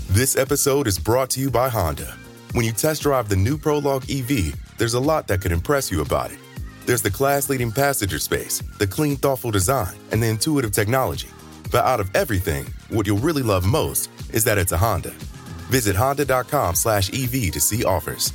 This episode is brought to you by Honda. When you test drive the new Prologue EV, there's a lot that could impress you about it. There's the class-leading passenger space, the clean, thoughtful design, and the intuitive technology. But out of everything, what you'll really love most is that it's a Honda. Visit honda.com/EV to see offers.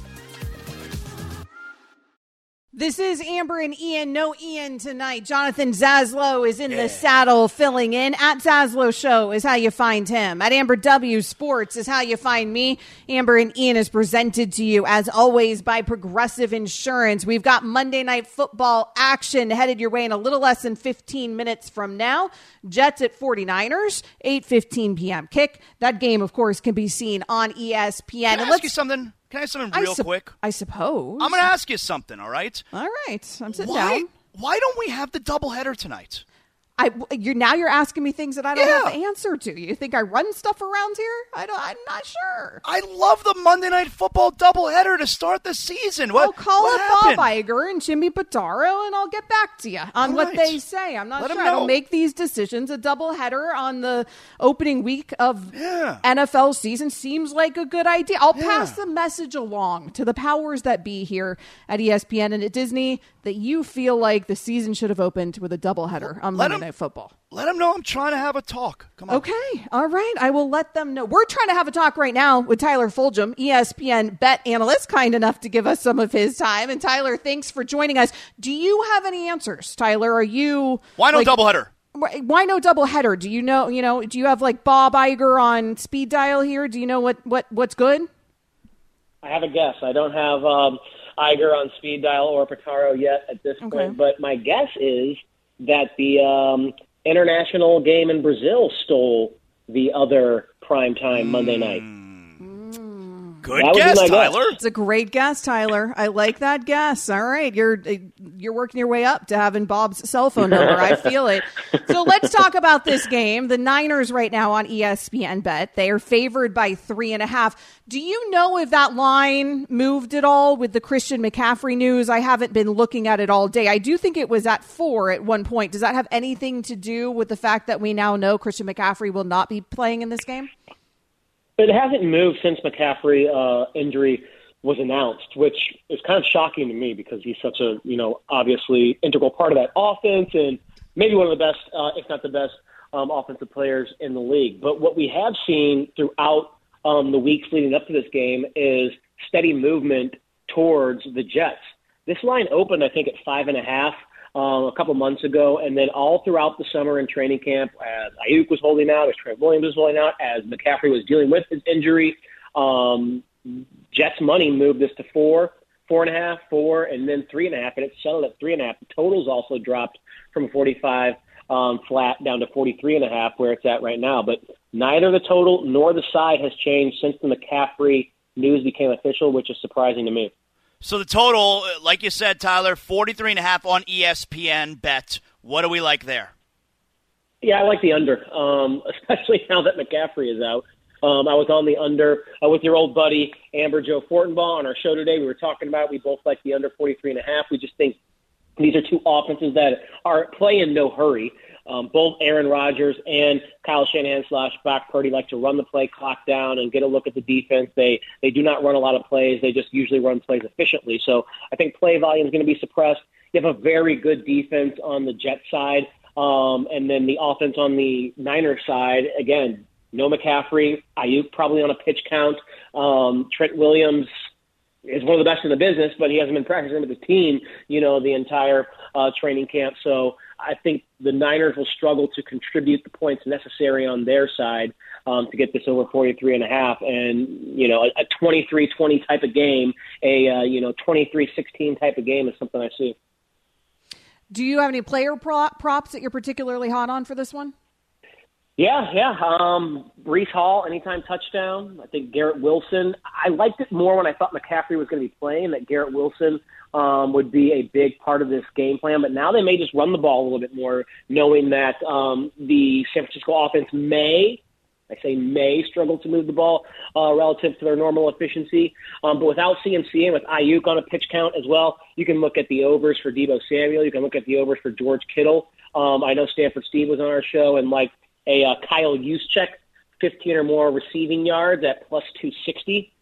This is Amber and Ian. No Ian tonight. Jonathan Zaslow is in the saddle filling in. At Zaslow Show is how you find him. At Amber W Sports is how you find me. Amber and Ian is presented to you, as always, by Progressive Insurance. We've got Monday Night Football action headed your way in a little less than 15 minutes from now. Jets at 49ers, 8:15 p.m. kick. That game, of course, can be seen on ESPN. Can I ask you something? Can I ask something real quick? I suppose. I'm going to ask you something, all right? All right. I'm sitting down. Why don't we have the doubleheader tonight? You're asking me things that I don't have the answer to. You think I run stuff around here? I'm not sure. I love the Monday Night Football doubleheader to start the season. I'll call up Bob Iger and Jimmy Pitaro, and I'll get back to you on what they say. I'm not sure. I don't make these decisions. A doubleheader on the opening week of NFL season seems like a good idea. I'll pass the message along to the powers that be here at ESPN and at Disney that you feel like the season should have opened with a doubleheader on Monday Night Football. Let them know I'm trying to have a talk. Come on. Okay. All right. I will let them know. We're trying to have a talk right now with Tyler Fulgham, ESPN bet analyst, kind enough to give us some of his time. And Tyler, thanks for joining us. Do you have any answers, Tyler? Are you... Why no doubleheader? Why no doubleheader? Do you know, do you have like Bob Iger on speed dial here? Do you know what's good? I have a guess. I don't have Iger on speed dial or Pitaro yet at this point, but my guess is that the international game in Brazil stole the other primetime Monday night. Good guess, Tyler. It's a great guess, Tyler. I like that guess. All right. You're working your way up to having Bob's cell phone number. I feel it. So let's talk about this game. The Niners right now on ESPN Bet. They are favored by 3.5. Do you know if that line moved at all with the Christian McCaffrey news? I haven't been looking at it all day. I do think it was at 4 at one point. Does that have anything to do with the fact that we now know Christian McCaffrey will not be playing in this game? It hasn't moved since McCaffrey injury was announced, which is kind of shocking to me because he's such a, obviously integral part of that offense and maybe one of the best, if not the best, offensive players in the league. But what we have seen throughout the weeks leading up to this game is steady movement towards the Jets. This line opened, I think, at 5.5 a couple months ago, and then all throughout the summer in training camp, as Ayuk was holding out, as Trent Williams was holding out, as McCaffrey was dealing with his injury, Jets money moved this to 4, 4.5, 4, and then 3.5, and it settled at 3.5. The totals also dropped from 45 flat down to 43.5, where it's at right now. But neither the total nor the side has changed since the McCaffrey news became official, which is surprising to me. So the total, like you said, Tyler, 43.5 on ESPN Bet. What do we like there? Yeah, I like the under, especially now that McCaffrey is out. I was on the under with your old buddy, Amber Joe Fortenbaugh, on our show today. We were talking about we both like the under 43.5. We just think these are two offenses that are play in no hurry. Both Aaron Rodgers and Kyle Shanahan / Brock Purdy like to run the play clock down and get a look at the defense. They do not run a lot of plays. They just usually run plays efficiently. So I think play volume is going to be suppressed. You have a very good defense on the Jets side, and then the offense on the Niners side, again, no McCaffrey, Ayuk probably on a pitch count. Trent Williams is one of the best in the business, but he hasn't been practicing with the team, the entire training camp. So I think the Niners will struggle to contribute the points necessary on their side to get this over 43.5. And, a 23-20 type of game, a 23-16 type of game is something I see. Do you have any player props that you're particularly hot on for this one? Yeah. Breece Hall, anytime touchdown. I think Garrett Wilson. I liked it more when I thought McCaffrey was going to be playing, that Garrett Wilson would be a big part of this game plan. But now they may just run the ball a little bit more, knowing that the San Francisco offense may struggle to move the ball relative to their normal efficiency. But without CMC and with Ayuk on a pitch count as well, you can look at the overs for Deebo Samuel. You can look at the overs for George Kittle. I know Stanford Steve was on our show and like a Kyle Juszczyk 15 or more receiving yards at plus 260.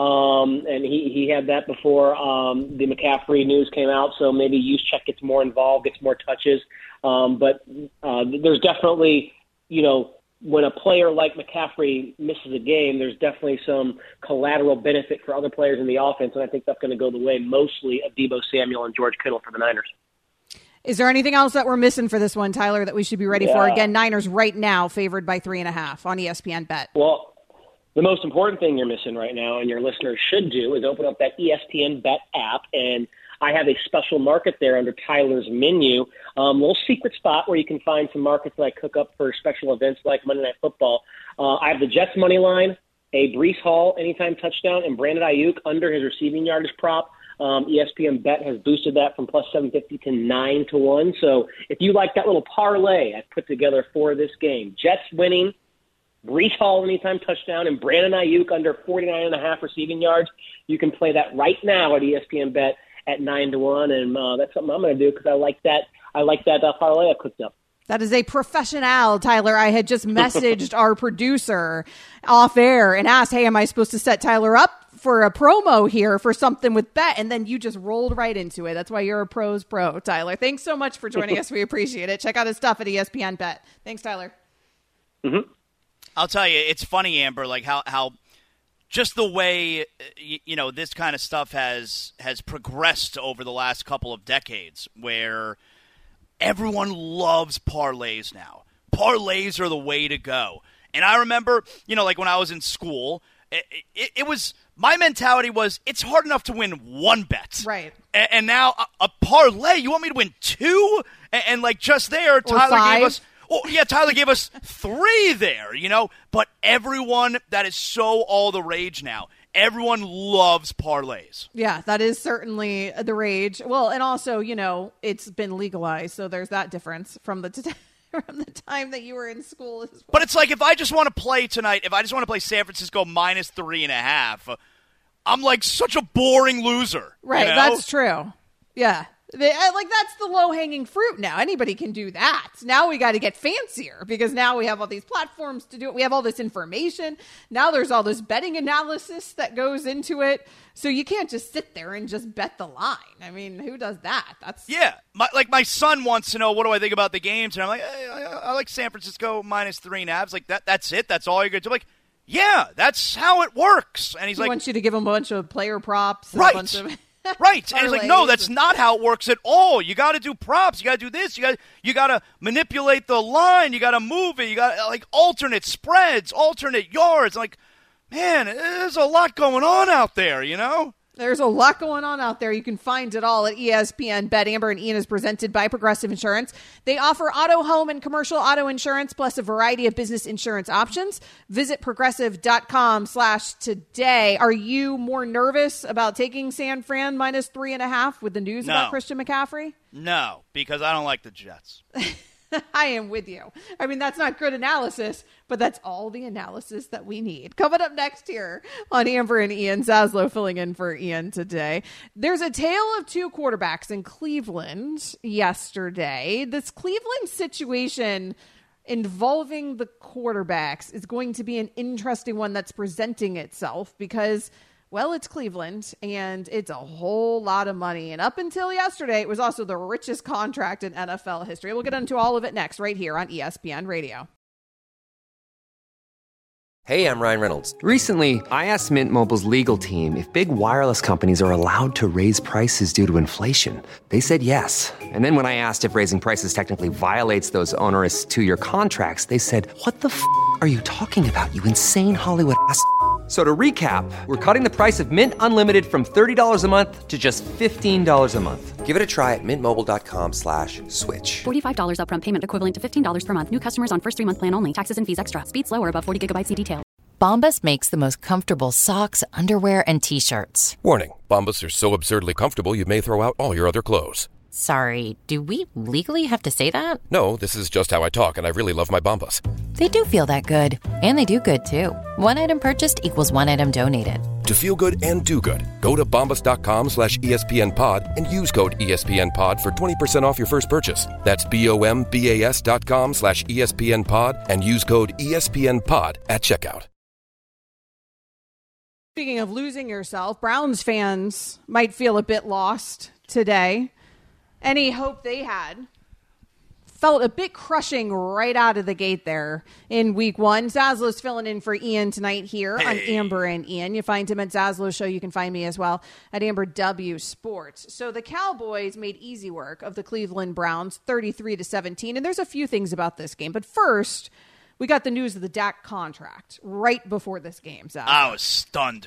And he had that before the McCaffrey news came out, so maybe Juszczyk gets more involved, gets more touches. But there's definitely, when a player like McCaffrey misses a game, there's definitely some collateral benefit for other players in the offense, and I think that's going to go the way mostly of Deebo Samuel and George Kittle for the Niners. Is there anything else that we're missing for this one, Tyler, that we should be ready for? Again, Niners right now favored by 3.5 on ESPN Bet. Well, the most important thing you're missing right now, and your listeners should do, is open up that ESPN Bet app, and I have a special market there under Tyler's menu, little secret spot where you can find some markets that I cook up for special events like Monday Night Football. I have the Jets money line, a Breece Hall anytime touchdown, and Brandon Ayuk under his receiving yardage prop. ESPN Bet has boosted that from plus 750 to 9-1. So if you like that little parlay I put together for this game, Jets winning, Breece Hall anytime touchdown, and Brandon Ayuk under 49.5 receiving yards, you can play that right now at ESPN Bet at 9-1, and that's something I'm going to do because I like that parlay I cooked up. That is a professional, Tyler. I had just messaged our producer off air and asked, hey, am I supposed to set Tyler up for a promo here for something with Bet? And then you just rolled right into it. That's why you're a pro's pro, Tyler. Thanks so much for joining us. We appreciate it. Check out his stuff at ESPN Bet. Thanks, Tyler. Mm-hmm. I'll tell you, it's funny, Amber, like how just the way, this kind of stuff has progressed over the last couple of decades where everyone loves parlays now. Parlays are the way to go. And I remember, like when I was in school, it was, my mentality was, it's hard enough to win one bet. Right. And now a parlay, you want me to win two? And like just there, Tyler gave us 3 there, But everyone, that is so all the rage now. Everyone loves parlays. Yeah, that is certainly the rage. Well, and also, it's been legalized, so there's that difference from the time that you were in school as well. But it's like if I just want to play tonight, if I just want to play San Francisco minus 3.5, I'm like such a boring loser. Right, that's true. Yeah. That's the low-hanging fruit now. Anybody can do that. Now we got to get fancier because now we have all these platforms to do it. We have all this information. Now there's all this betting analysis that goes into it. So you can't just sit there and just bet the line. I mean, who does that? Yeah. My son wants to know, what do I think about the games? And I'm like, hey, I like San Francisco minus 3.5. It's like, that's it? That's all you're going to do? I'm like, yeah, that's how it works. And he wants you to give him a bunch of player props. And right. A bunch of Right. And he's like, no, that's not how it works at all. You got to do props. You got to do this. You got to manipulate the line. You got to move it. You got to alternate spreads, alternate yards. Like, man, there's a lot going on out there, There's a lot going on out there. You can find it all at ESPN Bet. Amber and Ian is presented by Progressive Insurance. They offer auto, home, and commercial auto insurance, plus a variety of business insurance options. Visit progressive.com/today. Are you more nervous about taking San Fran minus 3.5 with the news about Christian McCaffrey? No, because I don't like the Jets. I am with you. I mean, that's not good analysis, but that's all the analysis that we need. Coming up next here on Amber and Ian, Zaslow filling in for Ian today. There's a tale of 2 quarterbacks in Cleveland yesterday. This Cleveland situation involving the quarterbacks is going to be an interesting one that's presenting itself because, well, it's Cleveland, and it's a whole lot of money. And up until yesterday, it was also the richest contract in NFL history. We'll get into all of it next, right here on ESPN Radio. Hey, I'm Ryan Reynolds. Recently, I asked Mint Mobile's legal team if big wireless companies are allowed to raise prices due to inflation. They said yes. And then when I asked if raising prices technically violates those onerous 2-year contracts, they said, what the f*** are you talking about, you insane Hollywood ass f- So to recap, we're cutting the price of Mint Unlimited from $30 a month to just $15 a month. Give it a try at mintmobile.com/switch. $45 upfront payment equivalent to $15 per month. New customers on first 3-month plan only. Taxes and fees extra. Speed slower above 40 gigabytes per detail. Bombas makes the most comfortable socks, underwear, and T-shirts. Warning, Bombas are so absurdly comfortable you may throw out all your other clothes. Sorry, do we legally have to say that? No, this is just how I talk, and I really love my Bombas. They do feel that good. And they do good, too. One item purchased equals one item donated. To feel good and do good, go to bombas.com/ESPNpod and use code ESPNpod for 20% off your first purchase. That's BOMBAS.com/ESPNpod and use code ESPNpod at checkout. Speaking of losing yourself, Browns fans might feel a bit lost today. Any hope they had felt a bit crushing right out of the gate there in week one. Zaslow's filling in for Ian tonight here on Amber and Ian. You find him at Zaslow Show. You can find me as well at Amber W Sports. So the Cowboys made easy work of the Cleveland Browns, 33-17. And there's a few things about this game. But first, we got the news of the Dak contract right before this game, Zach. I was stunned.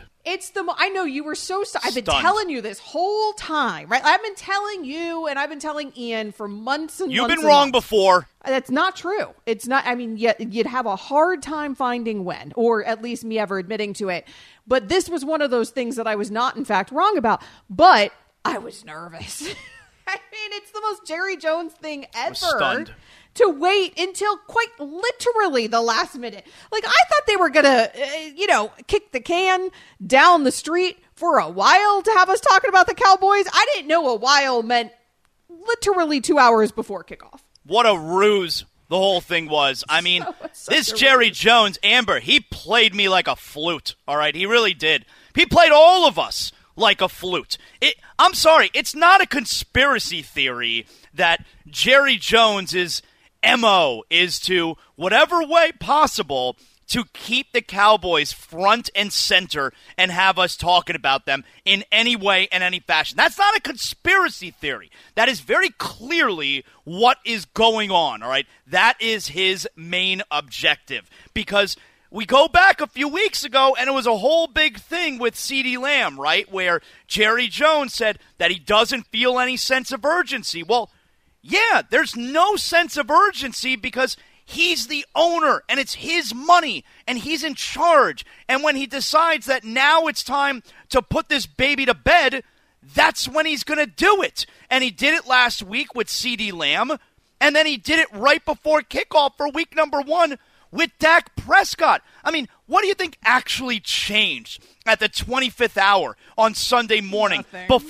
I know you were so I've been telling you this whole time, right? I've been telling you and I've been telling Ian for months and months. You've been wrong before. That's not true. It's not. I mean, you'd have a hard time finding when, or at least me ever admitting to it. But this was one of those things that I was not, in fact, wrong about. But I was nervous. I mean, it's the most Jerry Jones thing ever. I was stunned. To wait until quite literally the last minute. Like, I thought they were going to, kick the can down the street for a while to have us talking about the Cowboys. I didn't know a while meant literally 2 hours before kickoff. What a ruse the whole thing was. I mean, this Jerry Jones, Amber, he played me like a flute, all right? He really did. He played all of us like a flute. I'm sorry, it's not a conspiracy theory that Jerry Jones' MO is to, whatever way possible, to keep the Cowboys front and center and have us talking about them in any way and any fashion. That's not a conspiracy theory. That is very clearly what is going on, all right? That is his main objective. Because we go back a few weeks ago, and it was a whole big thing with CeeDee Lamb, right, where Jerry Jones said that he doesn't feel any sense of urgency. Well, yeah, there's no sense of urgency because he's the owner and it's his money and he's in charge. And when he decides that now it's time to put this baby to bed, that's when he's going to do it. And he did it last week with CeeDee Lamb, and then he did it right before kickoff for week number 1 with Dak Prescott. I mean, what do you think actually changed at the 25th hour on Sunday morning?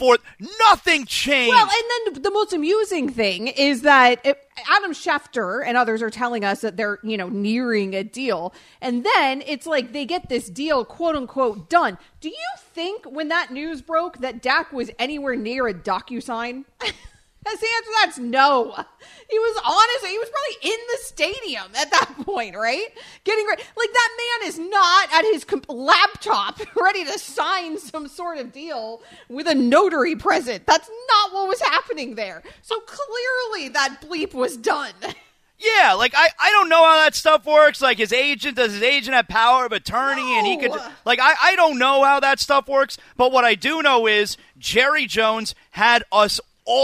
Nothing changed. Well, and then the most amusing thing is that Adam Schefter and others are telling us that they're, nearing a deal. And then it's like they get this deal, quote unquote, done. Do you think when that news broke that Dak was anywhere near a DocuSign? The answer to that's no. He was probably in the stadium at that point, right? Getting ready. Like, that man is not at his laptop ready to sign some sort of deal with a notary present. That's not what was happening there. So clearly that bleep was done. Yeah, like, I don't know how that stuff works. Like, does his agent have power of attorney? No. And he could, like, I don't know how that stuff works. But what I do know is Jerry Jones had us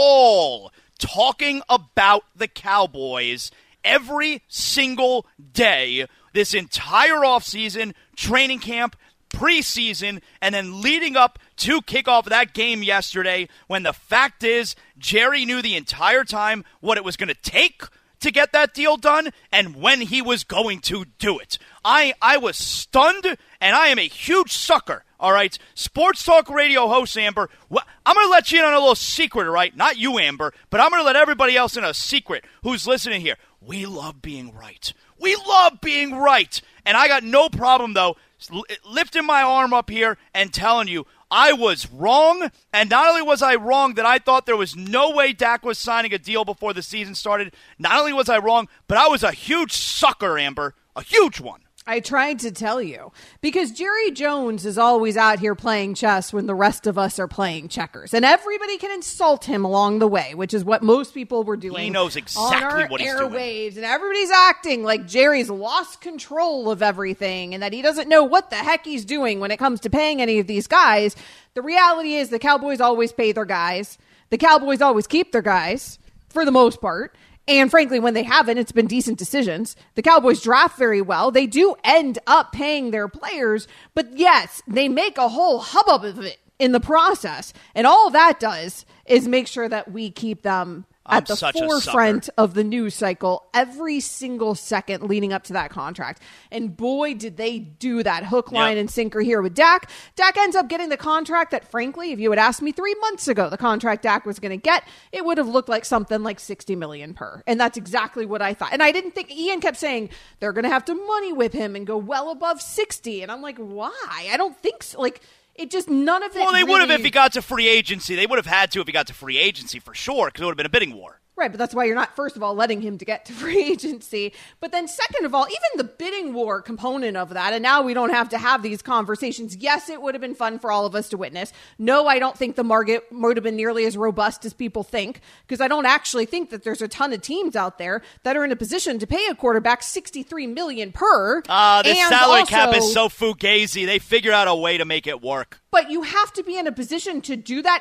all talking about the Cowboys every single day this entire offseason, training camp, preseason, and then leading up to kickoff of that game yesterday, when the fact is Jerry knew the entire time what it was going to take to get that deal done and when he was going to do it. I was stunned, and I am a huge sucker, all right? Sports Talk Radio host, Amber, I'm going to let you in on a little secret, all right? Not you, Amber, but I'm going to let everybody else in a secret who's listening here. We love being right. We love being right. And I got no problem, though, lifting my arm up here and telling you I was wrong. And not only was I wrong that I thought there was no way Dak was signing a deal before the season started, not only was I wrong, but I was a huge sucker, Amber, a huge one. I tried to tell you, because Jerry Jones is always out here playing chess when the rest of us are playing checkers. And everybody can insult him along the way, which is what most people were doing. He knows exactly what he's doing. Airwaves, and everybody's acting like Jerry's lost control of everything and that he doesn't know what the heck he's doing when it comes to paying any of these guys. The reality is the Cowboys always pay their guys. The Cowboys always keep their guys, for the most part. And frankly, when they haven't, it's been decent decisions. The Cowboys draft very well. They do end up paying their players. But yes, they make a whole hubbub of it in the process. And all that does is make sure that we keep them at the forefront of the news cycle every single second leading up to that contract. And boy, did they do that hook, line, and sinker here with Dak. Dak ends up getting the contract that, frankly, if you had asked me 3 months ago, the contract Dak was going to get, it would have looked like something like $60 million per. And that's exactly what I thought. And I didn't think, Ian kept saying they're going to have to money whip him and go well above 60. And I'm like, why? I don't think so. Like, it just, none of it. Well, they really would have if he got to free agency. They would have had to if he got to free agency for sure, because it would have been a bidding war. Right, but that's why you're not, first of all, letting him to get to free agency. But then second of all, even the bidding war component of that, and now we don't have to have these conversations. Yes, it would have been fun for all of us to witness. No, I don't think the market would have been nearly as robust as people think, because I don't actually think that there's a ton of teams out there that are in a position to pay a quarterback $63 million per. This salary cap is so fugazi. They figure out a way to make it work. But you have to be in a position to do that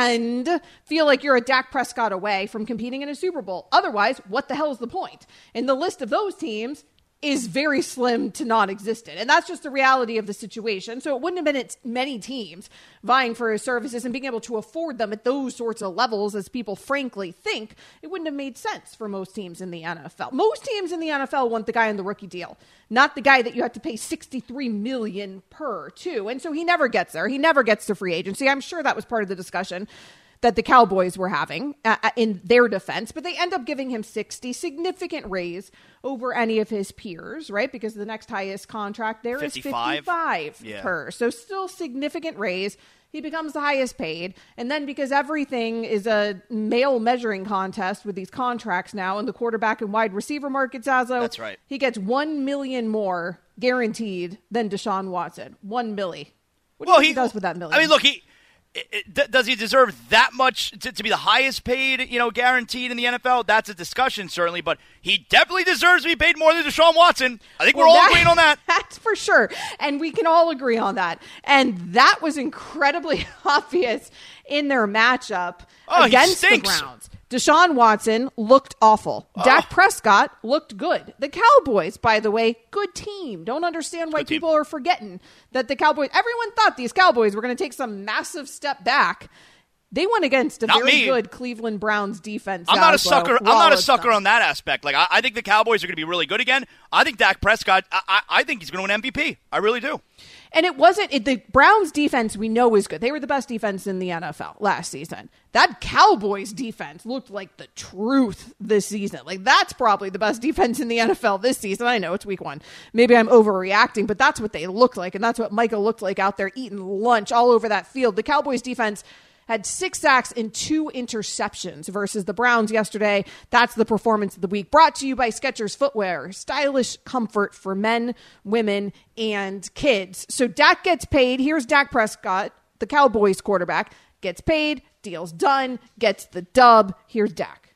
and feel like you're a Dak Prescott away from competing in a Super Bowl. Otherwise, what the hell is the point? And the list of those teams is very slim to non-existent. And that's just the reality of the situation. So it wouldn't have been many teams vying for his services and being able to afford them at those sorts of levels as people frankly think. It wouldn't have made sense for most teams in the NFL. Most teams in the NFL want the guy on the rookie deal, not the guy that you have to pay $63 million per to. And so he never gets there. He never gets to free agency. I'm sure that was part of the discussion that the Cowboys were having in their defense, but they end up giving him 60, significant raise over any of his peers, right? Because the next highest contract there 55. Is 55 per. So still significant raise. He becomes the highest paid. And then because everything is a male measuring contest with these contracts now in the quarterback and wide receiver market, Zaslow, that's right. He gets $1 million more guaranteed than Deshaun Watson. $1 million. What do you think he does with that million? I mean, look, does he deserve that much to be the highest paid, guaranteed in the NFL? That's a discussion, certainly, but he definitely deserves to be paid more than Deshaun Watson. I think we're all agreeing on that. That's for sure, and we can all agree on that. And that was incredibly obvious in their matchup against the Browns. Deshaun Watson looked awful. Dak Prescott looked good. The Cowboys, by the way, good team. Don't understand why people are forgetting that the Cowboys, everyone thought these Cowboys were going to take some massive step back. They went against a very good Cleveland Browns defense. I'm not a sucker. I'm not a sucker on that aspect. Like I think the Cowboys are going to be really good again. I think Dak Prescott, I think he's going to win MVP. I really do. And it wasn't the Browns defense we know is good. They were the best defense in the NFL last season. That Cowboys defense looked like the truth this season. Like that's probably the best defense in the NFL this season. I know it's week 1. Maybe I'm overreacting, but that's what they looked like. And that's what Micah looked like out there eating lunch all over that field. The Cowboys defense had 6 sacks and 2 interceptions versus the Browns yesterday. That's the performance of the week. Brought to you by Skechers Footwear. Stylish comfort for men, women, and kids. So Dak gets paid. Here's Dak Prescott, the Cowboys quarterback. Gets paid, deal's done, gets the dub. Here's Dak.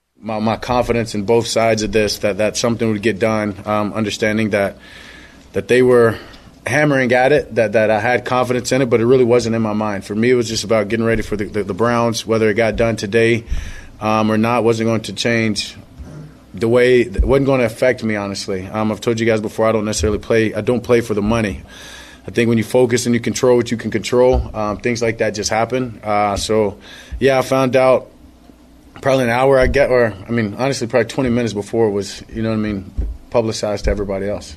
My confidence in both sides of this, that something would get done, understanding that they were hammering at it, that I had confidence in it, but it really wasn't in my mind. For me, it was just about getting ready for the Browns. Whether it got done today or not wasn't going to change the way, it wasn't going to affect me, honestly. I've told you guys before, I don't play for the money. I think when you focus and you control what you can control, things like that just happen. I found out probably an hour honestly, probably 20 minutes before it was, publicized to everybody else.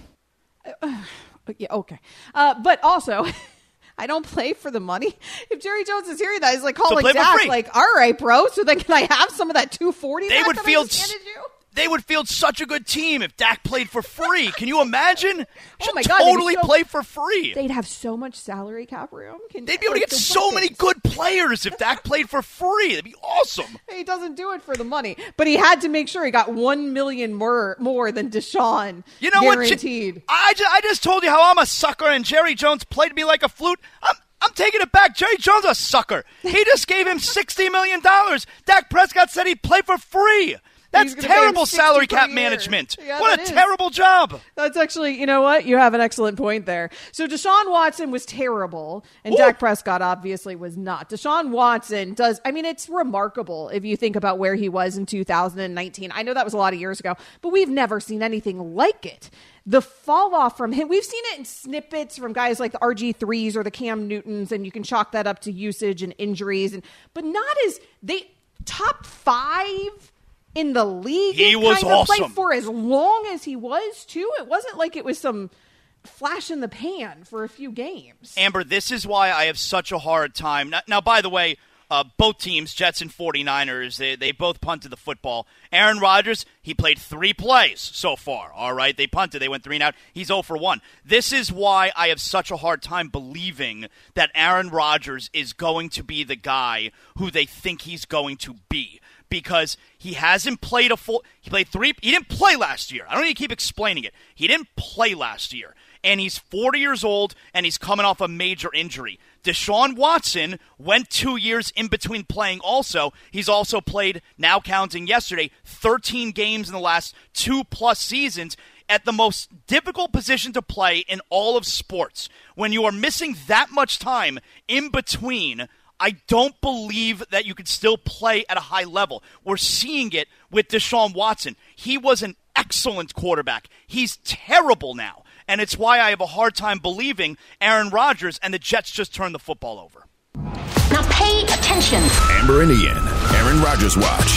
Yeah, okay. But also, I don't play for the money. If Jerry Jones is hearing that, he's like calling Dak, like, all right, bro, so then can I have some of that $240 They would field such a good team if Dak played for free. Can you imagine? God, totally play for free. They'd have so much salary cap room. They'd be able to get so many good players if Dak played for free. That'd be awesome. He doesn't do it for the money, but he had to make sure he got $1 million more than Deshaun. You know guaranteed. What? I just told you how I'm a sucker, and Jerry Jones played me like a flute. I'm taking it back. Jerry Jones a sucker. He just gave him $60 million. Dak Prescott said he'd play for free. That's terrible salary cap management. Yeah, what a terrible job. That's actually, you know what? You have an excellent point there. So Deshaun Watson was terrible, and Dak Prescott obviously was not. Deshaun Watson it's remarkable if you think about where he was in 2019. I know that was a lot of years ago, but we've never seen anything like it. The fall off from him, we've seen it in snippets from guys like the RG3s or the Cam Newtons, and you can chalk that up to usage and injuries, but not as top 5 in the league. He was awesome. Played for as long as he was, too. It wasn't like it was some flash in the pan for a few games. Amber, this is why I have such a hard time. Now, by the way, both teams, Jets and 49ers, they both punted the football. Aaron Rodgers, he played 3 plays so far, all right? They punted. They went 3 and out. He's 0 for 1. This is why I have such a hard time believing that Aaron Rodgers is going to be the guy who they think he's going to be, because he hasn't played he played 3. He didn't play last year. I don't need to keep explaining it. He didn't play last year. And he's 40 years old, and he's coming off a major injury. Deshaun Watson went 2 years in between playing also. He's also played, now counting yesterday, 13 games in the last 2+ seasons at the most difficult position to play in all of sports. When you are missing that much time in between, I don't believe that you could still play at a high level. We're seeing it with Deshaun Watson. He was an excellent quarterback. He's terrible now. And it's why I have a hard time believing Aaron Rodgers and the Jets just turned the football over. Now pay attention. Amber and Ian, Aaron Rodgers Watch.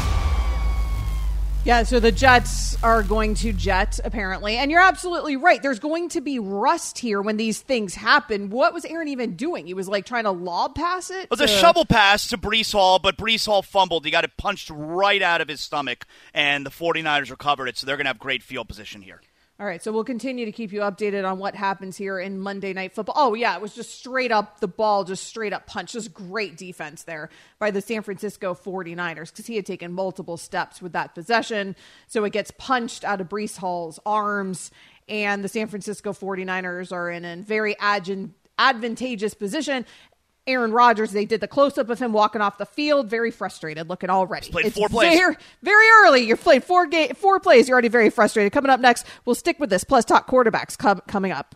Yeah, so the Jets are going to jet, apparently. And you're absolutely right. There's going to be rust here when these things happen. What was Aaron even doing? He was like trying to lob pass it? It was a shovel pass to Breece Hall, but Breece Hall fumbled. He got it punched right out of his stomach, and the 49ers recovered it, so they're going to have great field position here. All right, so we'll continue to keep you updated on what happens here in Monday Night Football. Oh, yeah, it was just straight up the ball, just straight up punch. Just great defense there by the San Francisco 49ers because he had taken multiple steps with that possession. So it gets punched out of Breece Hall's arms, and the San Francisco 49ers are in a very advantageous position. Aaron Rodgers, they did the close-up of him walking off the field, very frustrated, looking already. He's played 4 plays. Very, very early. You've played 4 plays. You're already very frustrated. Coming up next, we'll stick with this, plus talk quarterbacks coming up.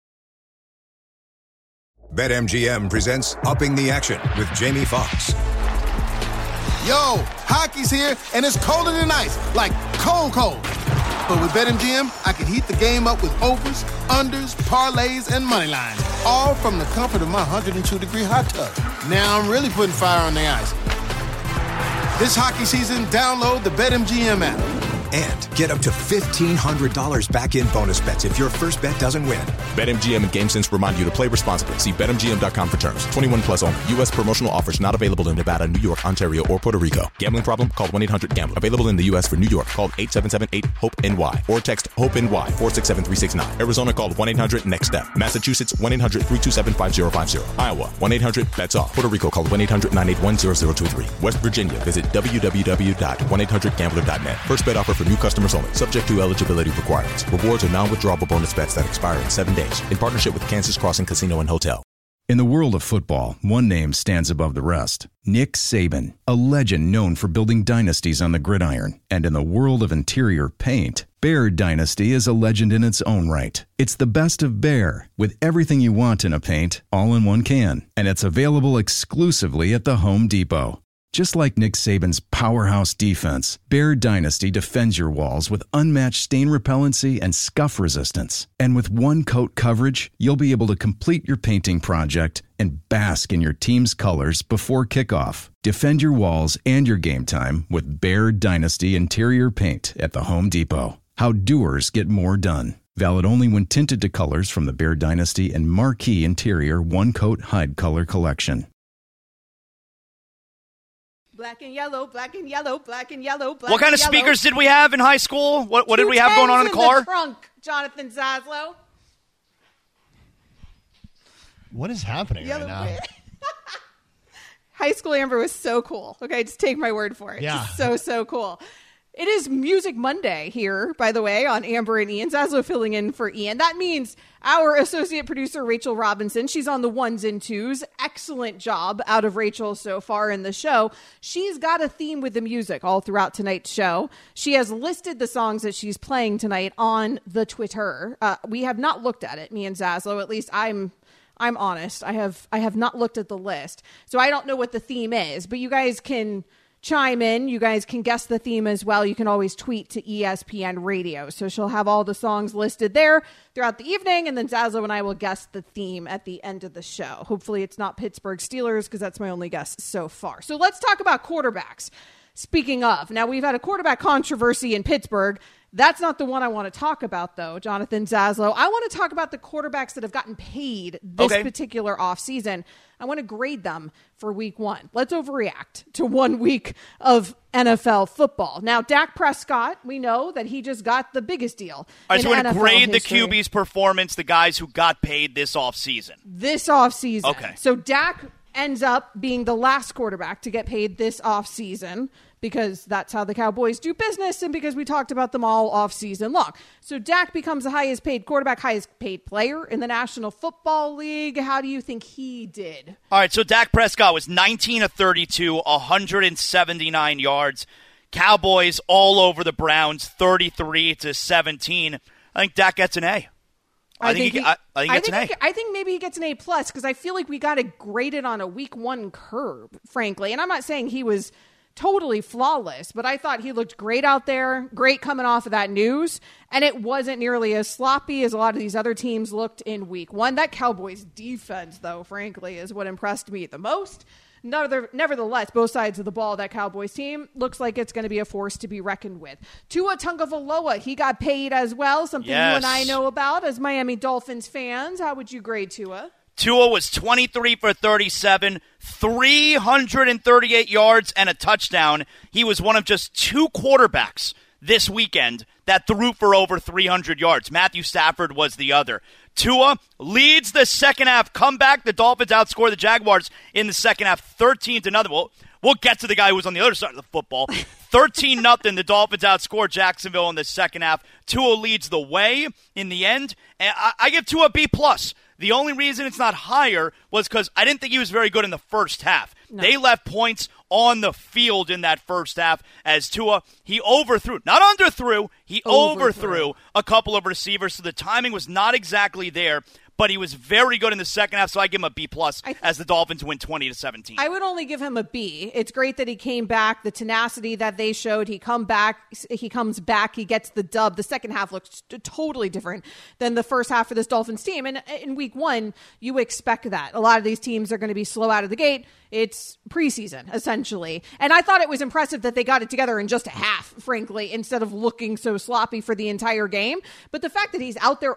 BetMGM presents Upping the Action with Jamie Foxx. Yo, hockey's here, and it's colder than ice, like cold. But with BetMGM, I can heat the game up with overs, unders, parlays, and money lines, all from the comfort of my 102-degree hot tub. Now I'm really putting fire on the ice. This hockey season, download the BetMGM app. And get up to $1,500 back in bonus bets if your first bet doesn't win. BetMGM and GameSense remind you to play responsibly. See BetMGM.com for terms. 21 plus only. U.S. promotional offers not available in Nevada, New York, Ontario, or Puerto Rico. Gambling problem? Call 1-800-GAMBLER. Available in the U.S. for New York. Call 877-8-HOPE-NY or text HOPE-NY 467-369. Arizona, call 1-800-NEXT-STEP. Massachusetts, 1-800-327-5050. Iowa, 1-800-BETS-OFF. Puerto Rico, call 1-800-981-0023. West Virginia, visit www.1800gambler.net. First bet offer for new customers only. Subject to eligibility requirements. Rewards are non-withdrawable bonus bets that expire in 7 days. In partnership with Kansas Crossing Casino and Hotel. In the world of football, one name stands above the rest. Nick Saban, a legend known for building dynasties on the gridiron. And in the world of interior paint, Behr Dynasty is a legend in its own right. It's the best of Behr, with everything you want in a paint, all in one can. And it's available exclusively at the Home Depot. Just like Nick Saban's powerhouse defense, Behr Dynasty defends your walls with unmatched stain repellency and scuff resistance. And with one-coat coverage, you'll be able to complete your painting project and bask in your team's colors before kickoff. Defend your walls and your game time with Behr Dynasty Interior Paint at the Home Depot. How doers get more done. Valid only when tinted to colors from the Behr Dynasty and Marquee Interior One-Coat Hide Color Collection. Black and yellow, black and yellow, black and yellow, black. What kind of speakers did we have in high school? What did we have going on in the car? The trunk, Jonathan Zaslow. What is happening right now? High school Amber was so cool. Okay, just take my word for it. Yeah. Just so cool. It is Music Monday here, by the way, on Amber and Ian. Zaslow filling in for Ian. That means our associate producer, Rachel Robinson, she's on the 1s and 2s. Excellent job out of Rachel so far in the show. She's got a theme with the music all throughout tonight's show. She has listed the songs that she's playing tonight on the Twitter. We have not looked at it, me and Zaslow. At least I'm honest. I have not looked at the list. So I don't know what the theme is, but you guys can chime in. You guys can guess the theme as well. You can always tweet to ESPN Radio. So she'll have all the songs listed there throughout the evening, and then Zaslow and I will guess the theme at the end of the show. Hopefully it's not Pittsburgh Steelers, because that's my only guess so far. So let's talk about quarterbacks. Speaking of, now we've had a quarterback controversy in Pittsburgh. That's not the one I want to talk about, though, Jonathan Zaslow. I want to talk about the quarterbacks that have gotten paid this particular offseason. I want to grade them for week one. Let's overreact to 1 week of NFL football. Now, Dak Prescott, we know that he just got the biggest deal. All right, so we're going to grade history. the QB's performance, the guys who got paid this offseason. This offseason. Okay. So Dak ends up being the last quarterback to get paid this offseason, because that's how the Cowboys do business and because we talked about them all off season long. So Dak becomes the highest paid quarterback, highest paid player in the National Football League. How do you think he did? All right, so Dak Prescott was 19 of 32, 179 yards. Cowboys all over the Browns, 33-17. I think Dak gets an A. I think he gets an A. I think maybe he gets an A+, because I feel like we got to grade it on a week one curve, frankly. And I'm not saying he was totally flawless, but I thought he looked great out there, great coming off of that news, and it wasn't nearly as sloppy as a lot of these other teams looked in week one. That Cowboys defense, though, frankly, is what impressed me the most. Nevertheless, both sides of the ball, that Cowboys team looks like it's going to be a force to be reckoned with. Tua Tagovailoa, he got paid as well, something you and I know about as Miami Dolphins fans. How would you grade Tua? Tua was 23 for 37, 338 yards and a touchdown. He was one of just two quarterbacks this weekend that threw for over 300 yards. Matthew Stafford was the other. Tua leads the second half comeback. The Dolphins outscore the Jaguars in the second half 13-0. We'll get to the guy who was on the other side of the football. 13-0. The Dolphins outscore Jacksonville in the second half. Tua leads the way in the end. And I give Tua a B+. The only reason it's not higher was because I didn't think he was very good in the first half. No. They left points on the field in that first half as Tua, he overthrew, not underthrew, he overthrew a couple of receivers, so the timing was not exactly there. But he was very good in the second half, so I give him a B+ as the Dolphins win 20-17. I would only give him a B. It's great that he came back, the tenacity that they showed. He comes back, he gets the dub. The second half looks totally different than the first half for this Dolphins team. And in week one, you expect that. A lot of these teams are going to be slow out of the gate. It's preseason, essentially. And I thought it was impressive that they got it together in just a half, frankly, instead of looking so sloppy for the entire game. But the fact that he's out there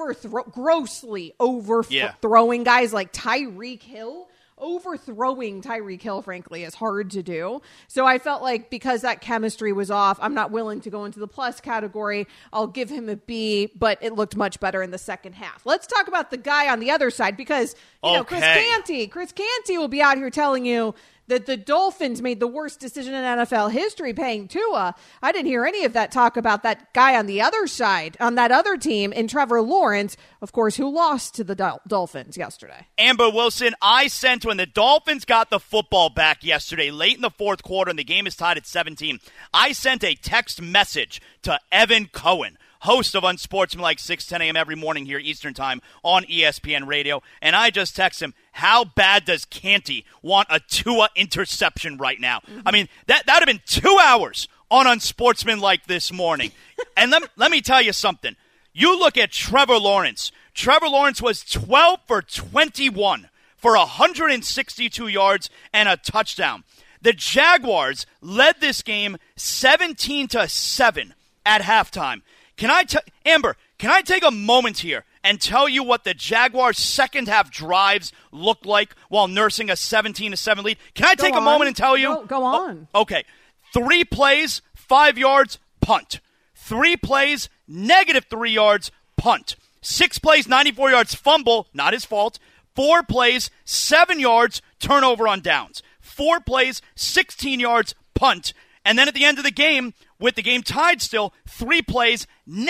grossly overthrowing guys like Tyreek Hill, overthrowing Tyreek Hill, frankly, is hard to do. So I felt like because that chemistry was off, I'm not willing to go into the plus category. I'll give him a B, but it looked much better in the second half. Let's talk about the guy on the other side, because Chris Canty will be out here telling you that the Dolphins made the worst decision in NFL history paying Tua. I didn't hear any of that talk about that guy on the other side, on that other team, in Trevor Lawrence, of course, who lost to the Dolphins yesterday. Amber Wilson, I sent when the Dolphins got the football back yesterday, late in the fourth quarter, and the game is tied at 17. I sent a text message to Evan Cohen, host of Unsportsmanlike 6:10 a.m. every morning here Eastern Time on ESPN Radio, and I just text him, how bad does Canty want a Tua interception right now? Mm-hmm. I mean, that would have been 2 hours on Unsportsmanlike this morning. And let me tell you something. You look at Trevor Lawrence. Trevor Lawrence was 12 for 21 for 162 yards and a touchdown. The Jaguars led this game 17-7 at halftime. Amber, can I take a moment here and tell you what the Jaguars' second half drives looked like while nursing a 17-7 lead? Can I take a moment and tell you? Go on. Okay. 3 plays, 5 yards, punt. 3 plays, -3 yards, punt. 6 plays, 94 yards, fumble, not his fault. 4 plays, 7 yards, turnover on downs. 4 plays, 16 yards, punt. And then at the end of the game, with the game tied still, 3 plays,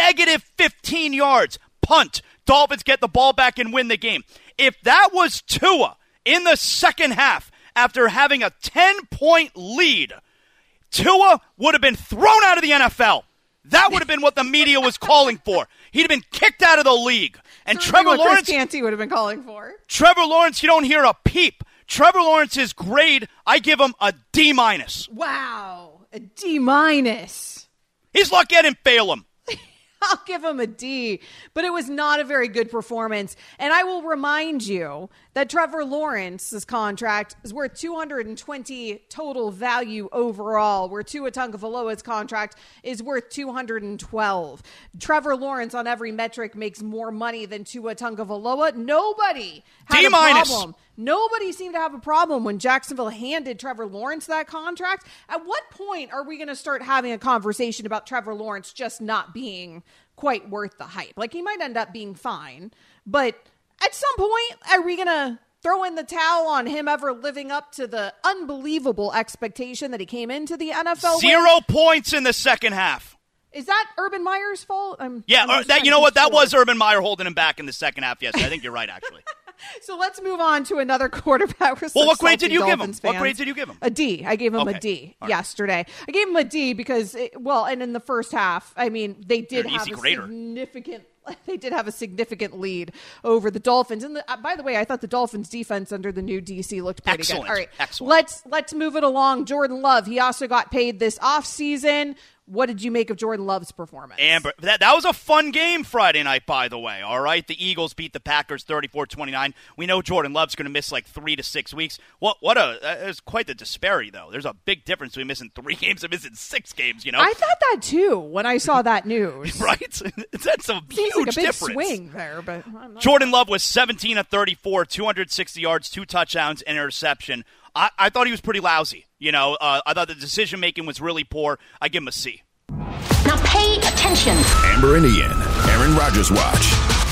-15 yards, punt. Dolphins get the ball back and win the game. If that was Tua in the second half after having a 10-point lead, Tua would have been thrown out of the NFL. That would have been what the media was calling for. He'd have been kicked out of the league. And Trevor Lawrence, Chris Canty would have been calling for. Trevor Lawrence, you don't hear a peep. Trevor Lawrence's grade, I give him a D-. Wow, a D-. He's lucky I didn't fail him. I'll give him a D, but it was not a very good performance. And I will remind you that Trevor Lawrence's contract is worth $220 total value overall, where Tua Tagovailoa's contract is worth $212. Trevor Lawrence on every metric makes more money than Tua Tagovailoa. Nobody had a problem. Nobody seemed to have a problem when Jacksonville handed Trevor Lawrence that contract. At what point are we going to start having a conversation about Trevor Lawrence just not being quite worth the hype? Like, he might end up being fine, but at some point, are we going to throw in the towel on him ever living up to the unbelievable expectation that he came into the NFL 0 points in the second half. Is that Urban Meyer's fault? You know what? That was Urban Meyer holding him back in the second half. Yes, I think you're right, actually. So let's move on to another quarterback. Well, what grade did you give him? What grade did you give him? A D. I gave him a D yesterday. I gave him a D because, and in the first half, I mean, they did have a significant lead over the Dolphins. And by the way, I thought the Dolphins defense under the new DC looked pretty good. All right, excellent. Let's move it along. Jordan Love, he also got paid this offseason. What did you make of Jordan Love's performance? Amber, that was a fun game Friday night, by the way, all right? The Eagles beat the Packers 34-29. We know Jordan Love's going to miss like 3 to 6 weeks. It's quite the disparity, though. There's a big difference between missing 3 games and missing 6 games, you know? I thought that, too, when I saw that news. Right? That's a huge like a big difference. Swing there, but Jordan Love was 17 of 34, 260 yards, 2 touchdowns, and interception. I thought he was pretty lousy. You know, I thought the decision-making was really poor. I give him a C. Now pay attention. Amber and Ian, Aaron Rodgers Watch.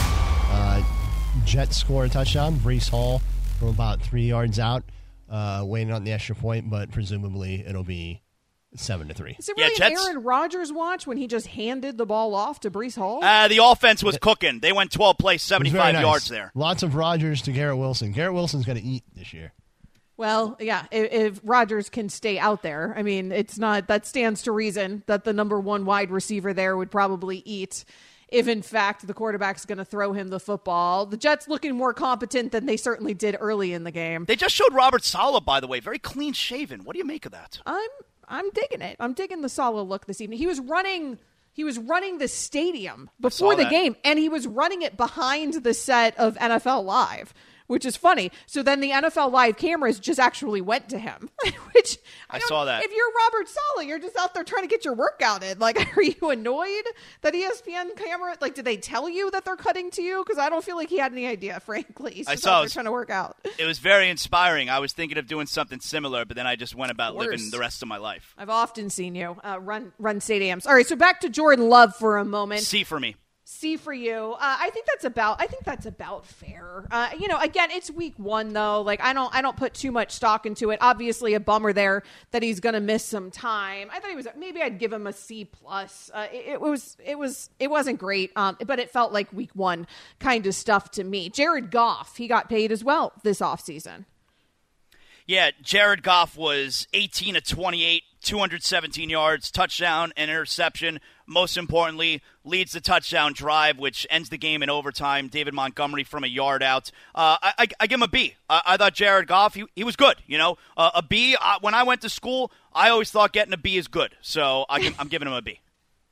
Jets score a touchdown. Breece Hall from about 3 yards out, waiting on the extra point, but presumably it'll be 7-3. Is it really an Aaron Rodgers watch when he just handed the ball off to Breece Hall? The offense was cooking. They went 12 plays, 75 yards there. Lots of Rodgers to Garrett Wilson. Garrett Wilson's going to eat this year. Well, yeah, if Rodgers can stay out there, I mean, that stands to reason that the number one wide receiver there would probably eat if, in fact, the quarterback's going to throw him the football. The Jets looking more competent than they certainly did early in the game. They just showed Robert Saleh, by the way, very clean-shaven. What do you make of that? I'm digging it. I'm digging the Saleh look this evening. He was running the stadium before the game, and he was running it behind the set of NFL Live, which is funny. So then the NFL Live cameras just actually went to him, which I saw that. If you're Robert Saleh, you're just out there trying to get your workout in. Like, are you annoyed that ESPN camera, like, did they tell you that they're cutting to you? Because I don't feel like he had any idea, frankly. He's just out there trying to work out. It was very inspiring. I was thinking of doing something similar, but then I just went about living the rest of my life. I've often seen you run stadiums. All right, so back to Jordan Love for a moment. C for me. C for you. I think that's about fair. Again, it's week 1 though. Like, I don't put too much stock into it. Obviously, a bummer there that he's going to miss some time. I thought maybe I'd give him a C plus. It wasn't great, but it felt like week 1 kind of stuff to me. Jared Goff, he got paid as well this offseason. Yeah, Jared Goff was 18 of 28, 217 yards, touchdown and interception. Most importantly, leads the touchdown drive, which ends the game in overtime. David Montgomery from a yard out. I give him a B. I thought Jared Goff, he was good. You know, a B. When I went to school, I always thought getting a B is good. So I'm giving him a B.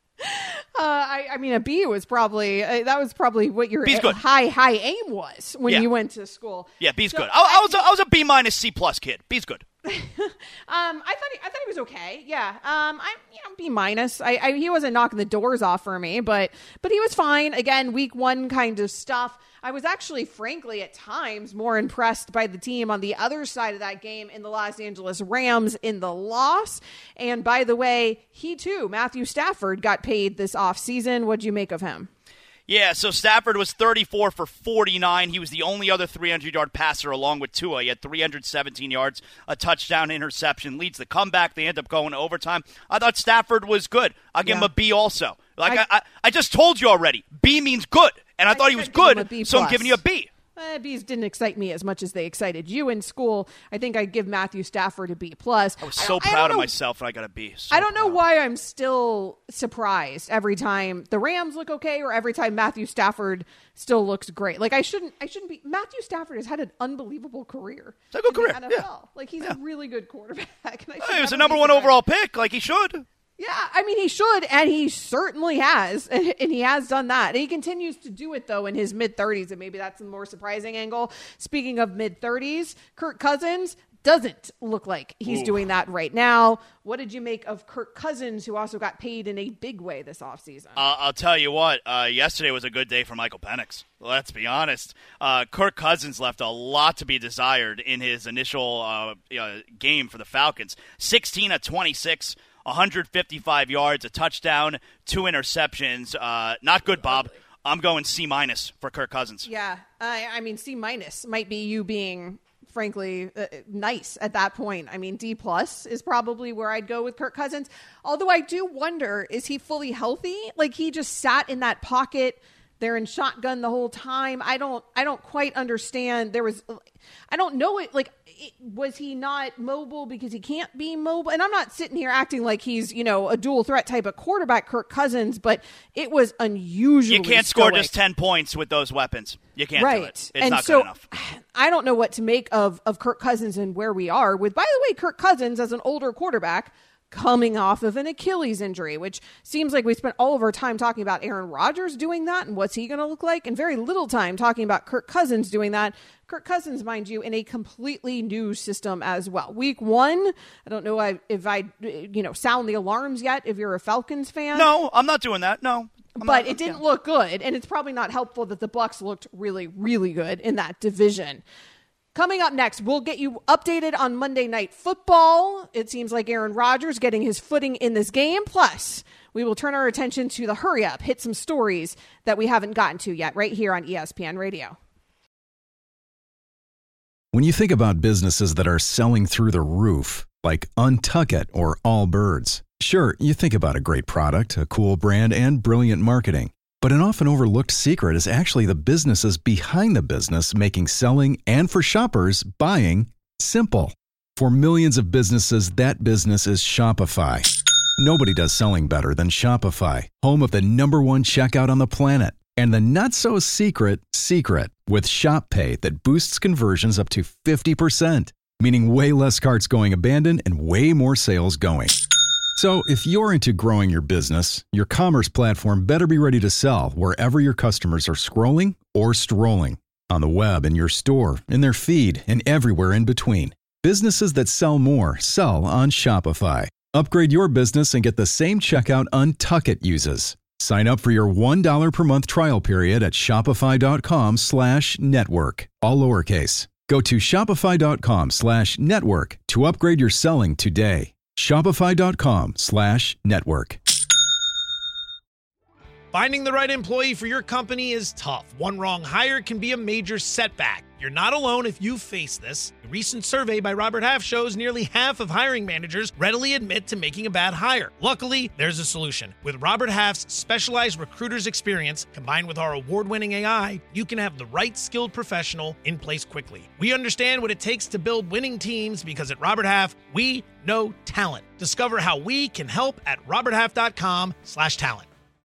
I mean, a B was probably that was probably what your high aim was when you went to school. Yeah, B's good. I was a B minus C plus kid. B's good. I thought he was okay. Yeah. B minus. He wasn't knocking the doors off for me, but he was fine. Again, week 1 kind of stuff. I was actually, frankly, at times more impressed by the team on the other side of that game in the Los Angeles Rams in the loss. And by the way, he too, Matthew Stafford, got paid this offseason. What'd you make of him? Yeah, so Stafford was 34 for 49. He was the only other 300-yard passer along with Tua. He had 317 yards, a touchdown, interception, leads the comeback. They end up going to overtime. I thought Stafford was good. I'll give him a B also. Like I just told you already, B means good. And I thought he was good, so I'm giving you a B. B's didn't excite me as much as they excited you in school. I think I'd give Matthew Stafford a B+. I was so proud of myself when I got a B. I don't know why I'm still surprised every time the Rams look okay or every time Matthew Stafford still looks great. Like I shouldn't be. Matthew Stafford has had an unbelievable career. It's a good career. NFL. Yeah. Like he's a really good quarterback. And he was the number 1 overall pick, like he should. Yeah, I mean, he should, and he certainly has, and he has done that. And he continues to do it, though, in his mid-30s, and maybe that's a more surprising angle. Speaking of mid-30s, Kirk Cousins doesn't look like he's doing that right now. What did you make of Kirk Cousins, who also got paid in a big way this offseason? I'll tell you what, yesterday was a good day for Michael Penix. Let's be honest. Kirk Cousins left a lot to be desired in his initial game for the Falcons. 16 of 26, 155 yards, a touchdown, 2 interceptions. Not good, Bob. I'm going C- for Kirk Cousins. Yeah, I mean, C- might be you being, frankly, nice at that point. I mean, D+ is probably where I'd go with Kirk Cousins. Although I do wonder, is he fully healthy? Like he just sat in that pocket there in shotgun the whole time. I don't quite understand. I don't know it. Like, was he not mobile because he can't be mobile? And I'm not sitting here acting like he's, a dual threat type of quarterback, Kirk Cousins, but it was unusually You can't score just 10 points with those weapons. You can't do it. It's not good enough. I don't know what to make of Kirk Cousins and where we are with, by the way, Kirk Cousins as an older quarterback coming off of an Achilles injury, which seems like we spent all of our time talking about Aaron Rodgers doing that and what's he going to look like, and very little time talking about Kirk Cousins doing that. Kirk Cousins, mind you, in a completely new system as well. Week 1, I don't know if I sound the alarms yet if you're a Falcons fan. No, I'm not doing that. No. But it didn't look good, and it's probably not helpful that the Bucs looked really, really good in that division. Coming up next, we'll get you updated on Monday Night Football. It seems like Aaron Rodgers getting his footing in this game. Plus, we will turn our attention to the hurry up, hit some stories that we haven't gotten to yet right here on ESPN Radio. When you think about businesses that are selling through the roof, like Untuckit or Allbirds, sure, you think about a great product, a cool brand, and brilliant marketing. But an often overlooked secret is actually the businesses behind the business making selling and for shoppers buying simple. For millions of businesses, that business is Shopify. Nobody does selling better than Shopify, home of the #1 checkout on the planet. And the not-so-secret secret with Shop Pay that boosts conversions up to 50%, meaning way less carts going abandoned and way more sales going. So if you're into growing your business, your commerce platform better be ready to sell wherever your customers are scrolling or strolling. On the web, in your store, in their feed, and everywhere in between. Businesses that sell more sell on Shopify. Upgrade your business and get the same checkout Untuckit uses. Sign up for your $1 per month trial period at shopify.com/network. All lowercase. Go to shopify.com/network to upgrade your selling today. Shopify.com/network. Finding the right employee for your company is tough. One wrong hire can be a major setback. You're not alone if you face this. A recent survey by Robert Half shows nearly half of hiring managers readily admit to making a bad hire. Luckily, there's a solution. With Robert Half's specialized recruiter's experience, combined with our award-winning AI, you can have the right skilled professional in place quickly. We understand what it takes to build winning teams because at Robert Half, we know talent. Discover how we can help at roberthalf.com/talent.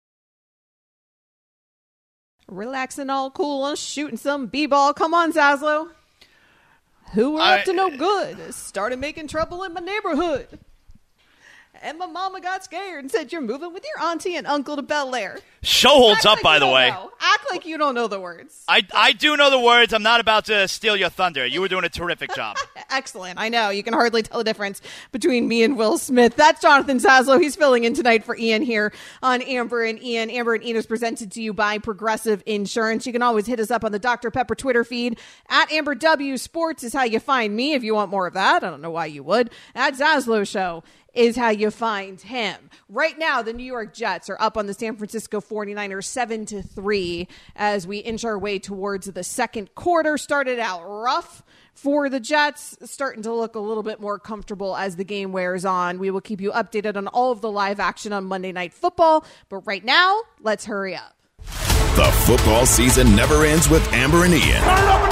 Relaxing all cool and shooting some b-ball. Come on, Zaslow. Who were up to no good started making trouble in my neighborhood. And my mama got scared and said, you're moving with your auntie and uncle to Bel Air. Show holds up, by the way. Act like you don't know the words. I do know the words. I'm not about to steal your thunder. You were doing a terrific job. Excellent. I know. You can hardly tell the difference between me and Will Smith. That's Jonathan Zaslow. He's filling in tonight for Ian here on Amber and Ian. Amber and Ian is presented to you by Progressive Insurance. You can always hit us up on the Dr. Pepper Twitter feed. At Amber W Sports is how you find me if you want more of that. I don't know why you would. At Zaslow Show is how you find him. Right now, the New York Jets are up on the San Francisco 49ers 7-3 as we inch our way towards the second quarter. Started out rough for the Jets, starting to look a little bit more comfortable as the game wears on. We will keep you updated on all of the live action on Monday Night Football. But right now, let's hurry up. The football season never ends with Amber and Ian.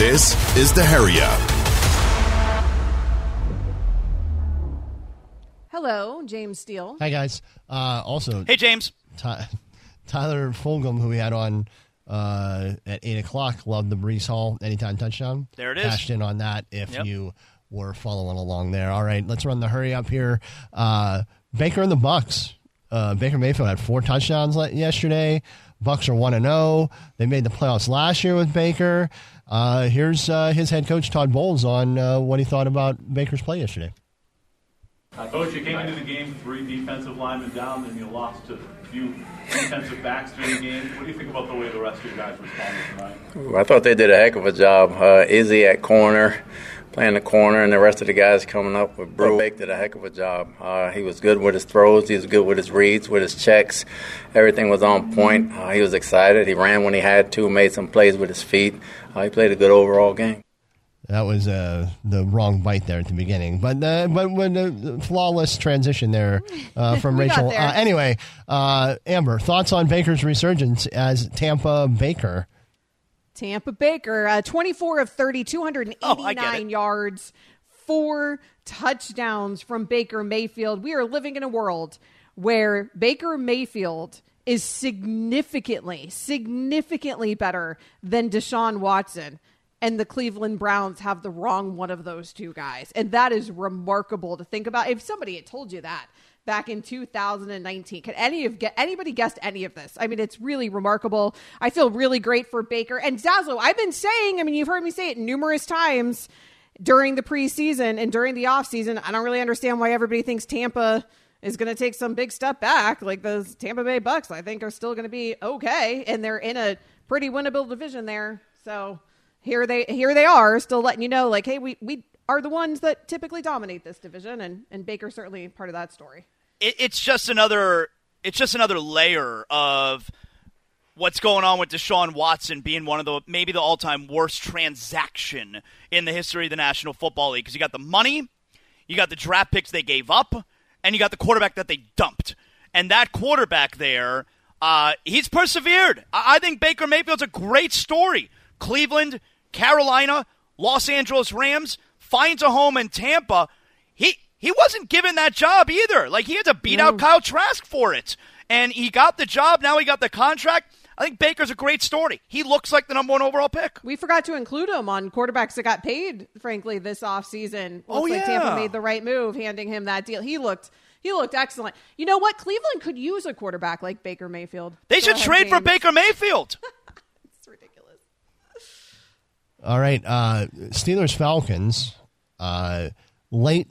This is the Hurry Up. Hello, James Steele. Hi, guys. Also, hey, James. Tyler Fulgham, who we had on at 8 o'clock, loved the Breece Hall anytime touchdown. There it is. Cashed in on that if you were following along there. All right, let's run the hurry up here. Baker and the Bucs. Baker Mayfield had 4 touchdowns yesterday. Bucs are 1-0. They made the playoffs last year with Baker. Here's his head coach, Todd Bowles, on what he thought about Baker's play yesterday. Coach, you came into the game 3 defensive linemen down, then you lost to a few defensive backs during the game. What do you think about the way the rest of your guys responded tonight? I thought they did a heck of a job. Izzy at corner, playing the corner, and the rest of the guys coming up with Brubeck did a heck of a job. He was good with his throws. He was good with his reads, with his checks. Everything was on point. He was excited. He ran when he had to, made some plays with his feet. He played a good overall game. That was the wrong bite there at the beginning, but when the flawless transition there from Rachel. Anyway, Amber, thoughts on Baker's resurgence as Tampa Baker? Tampa Baker, 24 of 30, 289 yards, 4 touchdowns from Baker Mayfield. We are living in a world where Baker Mayfield is significantly better than Deshaun Watson. And the Cleveland Browns have the wrong one of those two guys. And that is remarkable to think about. If somebody had told you that back in 2019, could anybody guessed any of this? I mean, it's really remarkable. I feel really great for Baker. And Zaslow, I've been saying, I mean, you've heard me say it numerous times during the preseason and during the offseason. I don't really understand why everybody thinks Tampa is going to take some big step back. Like the Tampa Bay Bucs, I think, are still going to be okay. And they're in a pretty winnable division there. So Here they are, still letting you know, like, hey, we are the ones that typically dominate this division, and Baker's certainly part of that story. It's just another layer of what's going on with Deshaun Watson being one of maybe the all-time worst transaction in the history of the National Football League, because you got the money, you got the draft picks they gave up, and you got the quarterback that they dumped. And that quarterback there, he's persevered. I think Baker Mayfield's a great story. Cleveland, Carolina, Los Angeles Rams, finds a home in Tampa. He wasn't given that job either. Like, he had to beat out Kyle Trask for it. And he got the job. Now he got the contract. I think Baker's a great story. He looks like the number 1 overall pick. We forgot to include him on quarterbacks that got paid, frankly, this offseason. Looks like Tampa made the right move, handing him that deal. He looked excellent. You know what? Cleveland could use a quarterback like Baker Mayfield. They should trade for Baker Mayfield. All right, Steelers-Falcons. Late.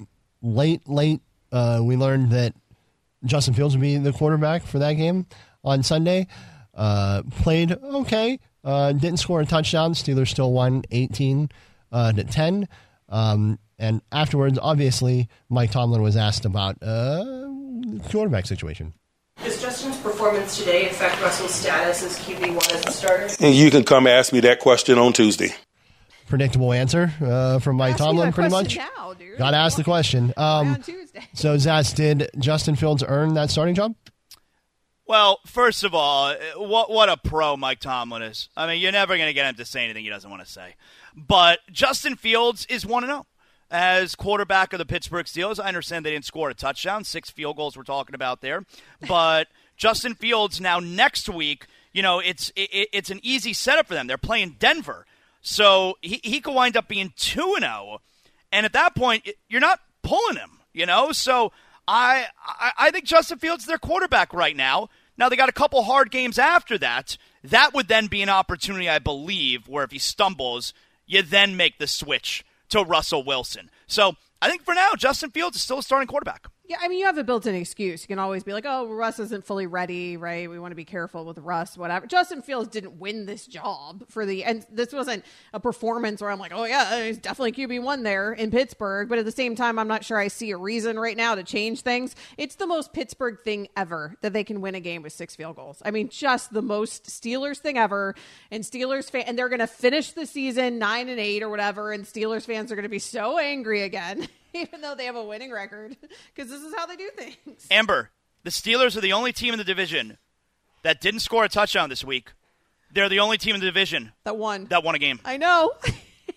We learned that Justin Fields would be the quarterback for that game on Sunday. Played okay. Didn't score a touchdown. Steelers still won 18-10. And afterwards, obviously, Mike Tomlin was asked about the quarterback situation. Does Justin's performance today affect Russell's status as QB1 as a starter? And you can come ask me that question on Tuesday. Predictable answer from Mike Tomlin, pretty much. Got to ask the question. So, Zaz, did Justin Fields earn that starting job? Well, first of all, what a pro Mike Tomlin is. I mean, you're never going to get him to say anything he doesn't want to say. But Justin Fields is 1-0 as quarterback of the Pittsburgh Steelers. I understand they didn't score a touchdown, 6 field goals we're talking about there. But Justin Fields now next week, it's an easy setup for them. They're playing Denver. So he could wind up being 2-0, and at that point, you're not pulling him, So I think Justin Fields is their quarterback right now. Now, they got a couple hard games after that. That would then be an opportunity, I believe, where if he stumbles, you then make the switch to Russell Wilson. So I think for now, Justin Fields is still a starting quarterback. Yeah, I mean, you have a built-in excuse. You can always be like, oh, Russ isn't fully ready, right? We want to be careful with Russ, whatever. Justin Fields didn't win this job and this wasn't a performance where I'm like, oh, yeah, he's definitely QB1 there in Pittsburgh. But at the same time, I'm not sure I see a reason right now to change things. It's the most Pittsburgh thing ever that they can win a game with 6 field goals. I mean, just the most Steelers thing ever. And and they're going to finish the season 9-8 or whatever, and Steelers fans are going to be so angry again. Even though they have a winning record, because this is how they do things. Amber, the Steelers are the only team in the division that didn't score a touchdown this week. They're the only team in the division that won a game. I know.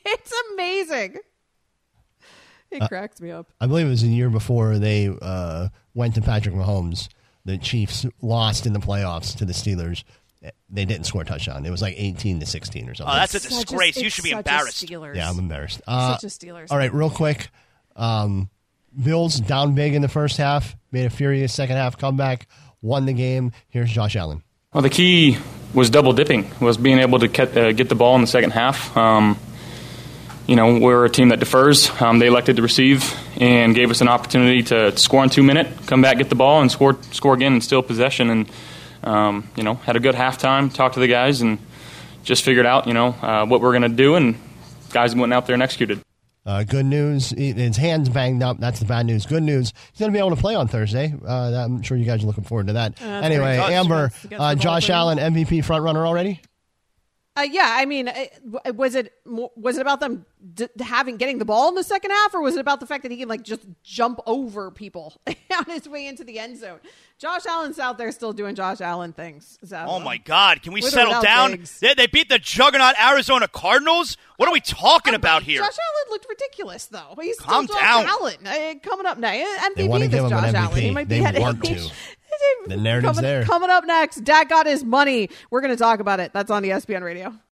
It's amazing. It cracks me up. I believe it was the year before they went to Patrick Mahomes. The Chiefs lost in the playoffs to the Steelers. They didn't score a touchdown. It was like 18-16 or something. Oh, that's a disgrace. You should be embarrassed. Yeah, I'm embarrassed. Such a Steelers. All right, real quick. Bills down big in the first half, made a furious second half comeback, won the game. Here's Josh Allen. Well, the key was double dipping, was being able to get the ball in the second half. We're a team that defers. They elected to receive and gave us an opportunity to score in 2 minutes, come back, get the ball, and score again and steal possession. And, had a good halftime, talked to the guys, and just figured out, what we're going to do, and guys went out there and executed. Good news, his hand's banged up. That's the bad news. Good news, he's going to be able to play on Thursday. I'm sure you guys are looking forward to that. Anyway, Amber, Josh Allen, MVP frontrunner already? Yeah, I mean, was it about them getting the ball in the second half, or was it about the fact that he can just jump over people on his way into the end zone? Josh Allen's out there still doing Josh Allen things. Oh my God! Can we settle down? They beat the juggernaut Arizona Cardinals. What are we talking about here? Josh Allen looked ridiculous, though. He's Calm still down. Josh Allen. Coming up next, MVP they want to give him Josh an MVP. Allen. He might be want to. The narrative's there. Coming up next, Dak got his money. We're going to talk about it. That's on ESPN Radio.